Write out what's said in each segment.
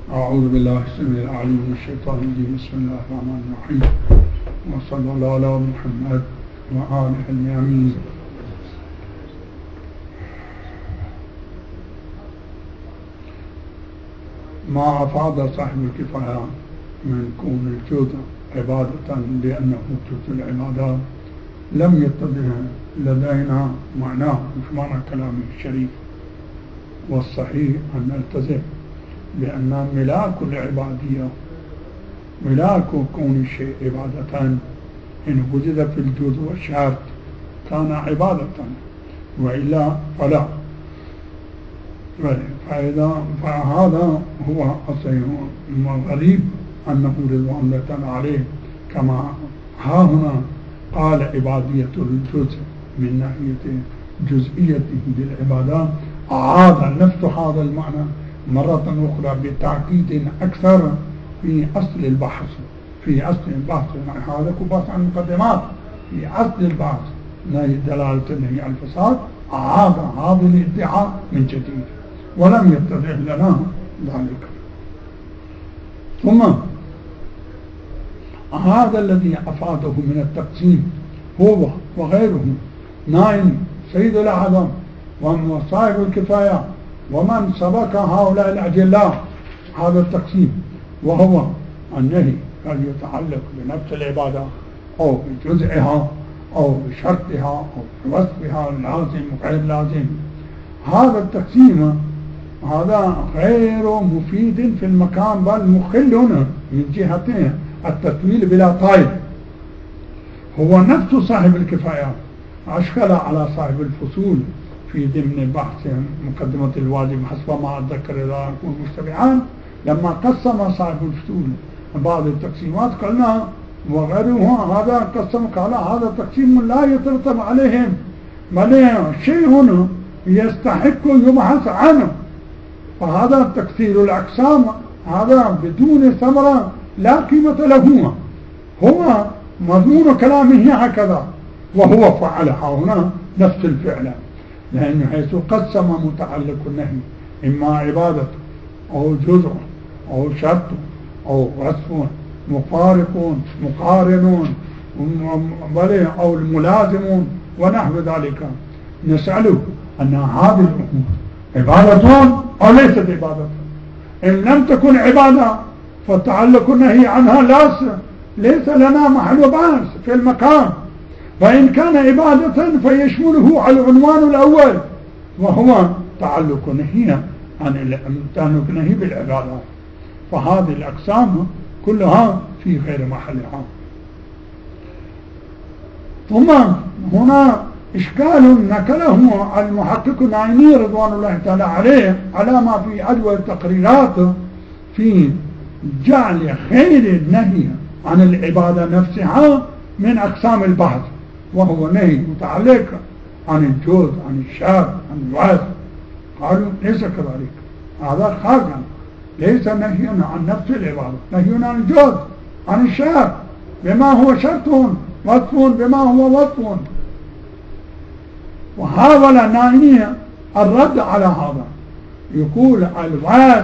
أعوذ بالله السميع العليم من الشيطان الرجيم. بسم الله الرحمن الرحيم، وصلى الله على محمد وآله الميامين. ما أفاد صاحب الكفاية من كون الجزء عبادة لأنه جزء العبادات لم يتضح لدينا معناه، مش معنى كلامه الشريف. والصحيح أن نلتزم بأن ملاك العبادية، ملاك كون الشيء عبادة إن وجد في الجزء والشرط كان عبادة، وإلا فلا. فهذا هو غريب أنه رضوان الله تعالى عليه كما ها هنا قال عبادية الجزء من ناحية جزئيته بالعبادات، أعاد نفس هذا المعنى مرة أخرى بتأكيد أكثر في أصل البحث. في أصل البحث هذا كباس عن المقدمات. في أصل البحث دلالة النهي عن الفساد أعاد هذا الادعاء من جديد ولم يتضح لنا ذلك. ثم هذا الذي أفاده من التقسيم هو وغيره نائم سيد الأعظم وصاحب الكفاية ومن سبق هؤلاء الأجلاء هذا التقسيم، وهو النهي قد يتعلق بنفس العبادة أو بجزئها أو بشرطها أو بوصفها اللازم وغير لازم. هذا التقسيم هذا غير مفيد في المكان، بل مخل من جهة التطويل بلا طائل. هو نفس صاحب الكفاية أشكل على صاحب الفصول في ضمن بحث مقدمة الواجب حسب ما أتذكر إذا أكون مشتبعان، لما قسم صاحب الفصول بعض التقسيمات قلنا وغيره هذا قسم قال هذا تقسيم لا يترتب عليهم بل شيء يستحق يبحث عنه. فهذا تكثير الأقسام هذا بدون ثمرة لا قيمة له. هو مضمون كلامه هكذا، وهو فعلها هنا نفس الفعل، لأنه حيث قسم متعلق النهي إما عبادة أو جزء أو شرط أو وصف مفارق مقارن أو الملازمون ونحو ذلك، نسأله أن هذه الأمور عبادة أو ليست عبادة. إن لم تكن عبادة فتعلق النهي عنها ليس لنا محل بحث في المكان، فإن كان عبادة فيشمله على العنوان الأول وهو تعلق نهي عن تعلق نهي بالعبادة. فهذه الأقسام كلها في غير محلها. ثم هنا إشكال نقله المحقق النعيمي رضوان الله تعالى عليه على ما في أدوى التقريرات في جعل خير النهي عن العبادة نفسها من أقسام البحث، وهو نهي متعلق عن الجوز عن الشرط عن الوعظ. قالوا ليس كذلك، هذا خارجا، ليس نهي عن نفس العبادة، نهي عن الجوز عن الشرط بما هو شرط وصف بما هو وصف. وحاول النائمي الرد على هذا، يقول الوعظ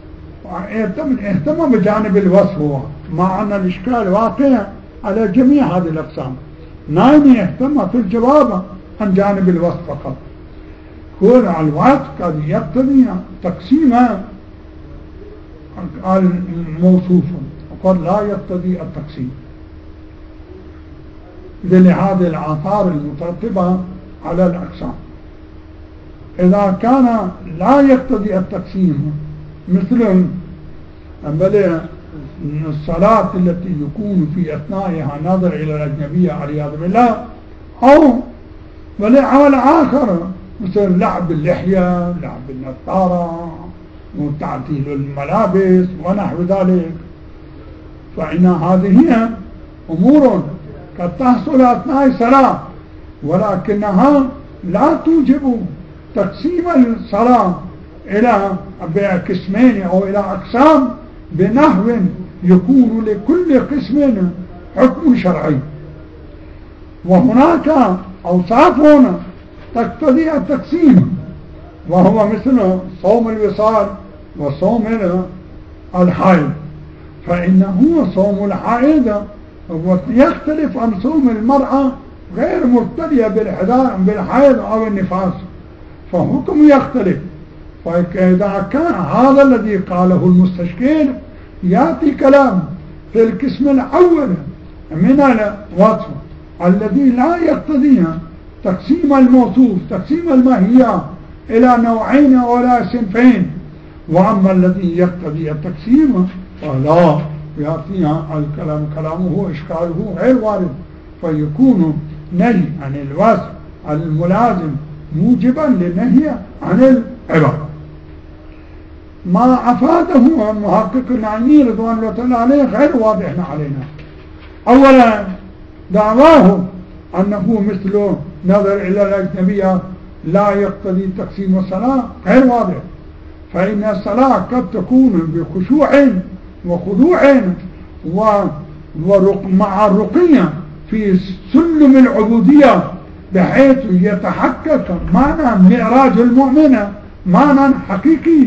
اهتم بجانب الوصف، مع أن الإشكال واقع على جميع هذه الأقسام. نائمي اهتم في الجواب عن جانب الوصف فقط. يقول الوصف قد يقتضي تقسيم الموصوف وقد لا يقتضي التقسيم لهذه الآثار المترتبة على الأقسام. إذا كان لا يقتضي التقسيم مثل الصلاة التي يكون في أثنائها نظر إلى الأجنبية والعياذ بالله، أو عمل آخر مثل لعب اللحية لعب النظارة وتعديل الملابس ونحو ذلك، فإن هذه هي أمور قد تحصل أثناء الصلاة، ولكنها لا توجب تقسيم الصلاة إلى قسمين أو إلى أقسام بنحو يكون لكل قسم حكم شرعي. وهناك أوصاف تقتضي التقسيم، وهو مثل صوم الوصال وصوم الحائض، فإنه صوم الحائض يختلف عن صوم المرأة غير مبتلية بالحيض أو النفاس، فحكم يختلف. فإذا كان هذا الذي قاله المستشكل يأتي كلام في القسم الأول من الوصف الذي لا يقتضي تقسيم الموصوف تقسيم الماهية إلى نوعين ولا صنفين، وأما الذي يقتضي التقسيم فلا يأتيها الكلام كلامه إشكاله غير وارد، فيكون نهي عن الوصف الملازم موجبا للنهي عن العبادة. ما أفاده المحقق النعيمي رضوان الله تعالى عليه غير واضح علينا. أولا دعواه أنه مثل نظر إلى الأجنبية لا يقتضي تقسيم الصلاة غير واضح، فإن الصلاة قد تكون بخشوع وخضوع ومع الرقية في سلم العبودية، بحيث يتحقق معنى معراج المؤمن معنى حقيقي،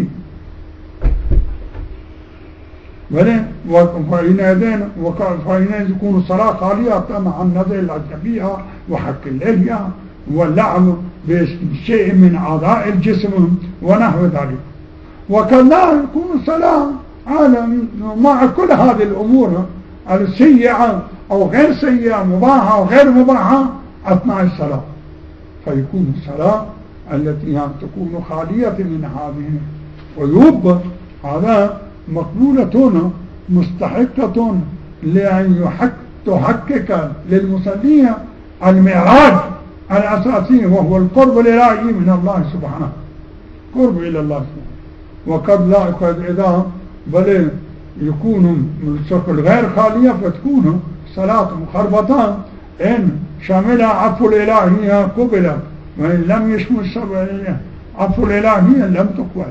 فإن يكون الصلاة خالية عن نظر الأجنبية وحق اللحية واللعب بشيء من أعضاء الجسم ونحو ذلك. وكذلك يكون الصلاة مع كل هذه الأمور السيئة أو غير سيئة، مباحة أو غير مباحة أثناء الصلاة، فيكون الصلاة التي تكون خالية من هذه عيوب هذا مقبولة مستحقة لأن تحقق للمصلين المعراج الأساسي، وهو القرب الإلهي من الله سبحانه، قرب إلى الله سبحانه. وقد لا إذا بل يكون الشكل غير خالية فتكون صلاة مخربطة إن شمل عفو الإلهية قبلت، وإن لم يشمل عفو الإلهية لم تقبل.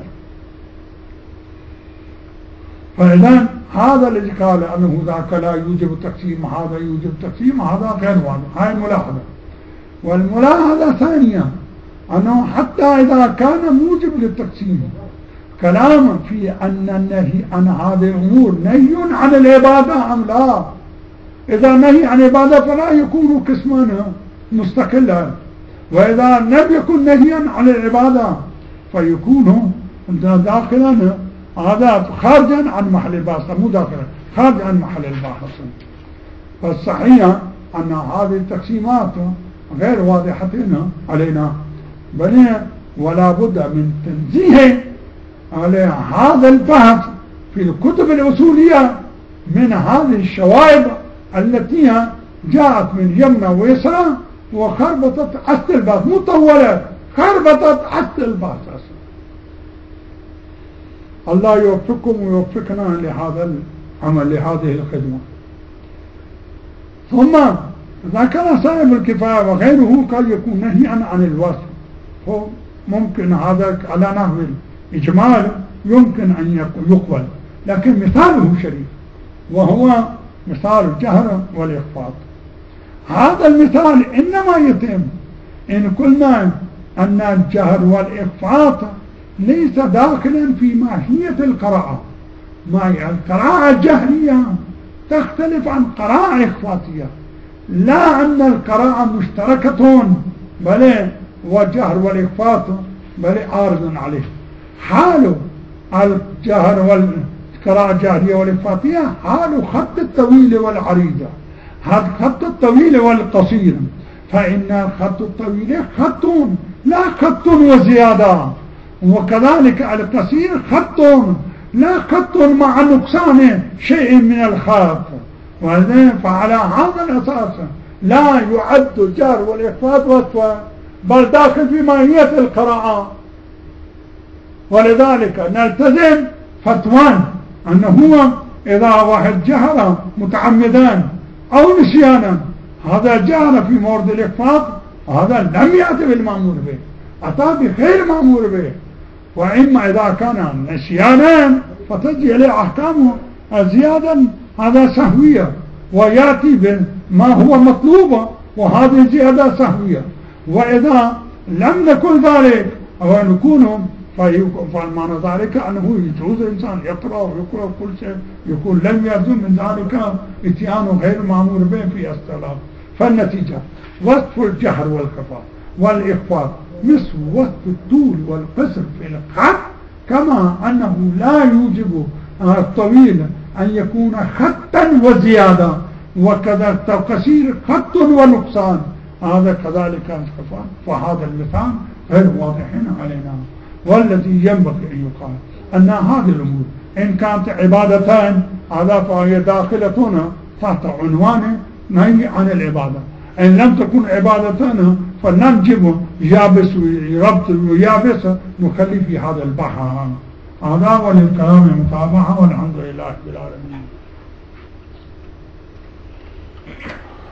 فإذا هذا الذي قال أنه ذاك لا يوجب التقسيم هذا يوجب التقسيم هذا غير واضح، هاي ملاحظة. والملاحظة ثانية أنه حتى إذا كان موجب للتقسيم كلام في أن النهي عن هذه الأمور نهي عن العبادة أم لا. إذا نهي عن العبادة فلا يكون قسمان مستقلا، وإذا لم يكن نهيا عن العبادة فيكون داخلا هذا خارجا عن محل البحث، مو داخلا خارج عن محل البحث. فالصحيح أن هذه التقسيمات غير واضحة علينا، بل ولا بد من تنزيه على هذا البحث في الكتب الأصولية من هذه الشوائب التي جاءت من يمنى ويسرى وخربطت عست البحث، مطولة خربطت عست البحث. الله يوفقكم ويوفقنا لهذا العمل لهذه الخدمة. ثم إذا كان صاحب الكفاية وغيره قد يكون نهيا عن الوصف، ممكن هذا على نحو الإجمال يمكن أن يقبل، لكن مثاله شريف وهو مثال الجهر والإخفاض. هذا المثال إنما يتم إن قلنا أن الجهر والإخفاض ليس داخلا في ماهية القراءة. القراءة الجهرية تختلف عن قراءة إخفاضية، لا أن القراءة مشتركة بل والجهر والإخفاض بل عارض عليه. حال الجهر والقراءة الجهرية والإخفاضية حال خط الطويل والعريضة، هذا خط الطويل والقصير، فإن خط الطويل خط لا خط وزيادة، وكذلك القصير خط لا خط مع نقصان شيء من الخط. فعلى هذا الأساس لا يعد الجهر والإخفاض وصفا بل داخل في ماهية القراءة. ولذلك نلتزم فتوان أنه إذا واحد جهر متعمدان أو نسيانا هذا جهر في مورد الإخفاض، هذا لم يأتي بالمأمور به، أتى بخير مأمور به. وإما إذا كان نسيانا فتجي إليه أحكامه زيادة هذا سهوية، ويأتي بما هو مطلوب وهذه زيادة سهوية. وإذا لم نكن ذلك أو نكون فمعنى ذلك أنه يجوز الإنسان يقرأ ويقرأ كل شيء، يقول لم يلزم من ذلك اتيان غير مأمور به في الصلاة. فالنتيجة وصف الجهر والخفاء والإخفاء مثل وصف الطول والقصر في الخط، كما أنه لا يوجب الطويل أن يكون خطا وزيادة، وكذا القصير خط ونقصان، هذا كذلك الخفاء. فهذا المثال غير واضح علينا. والذي ينبغي أن يقال أن هذه الأمور إن كانت عبادتان هذا فهي داخلتنا تحت عنوان نهي عن العبادة. إن لم تكن عبادتان فننجب يابس ربط ويابس نخلي في هذا البحر. هذا وللكلام المتابعة، والحمد لله رب العالمين.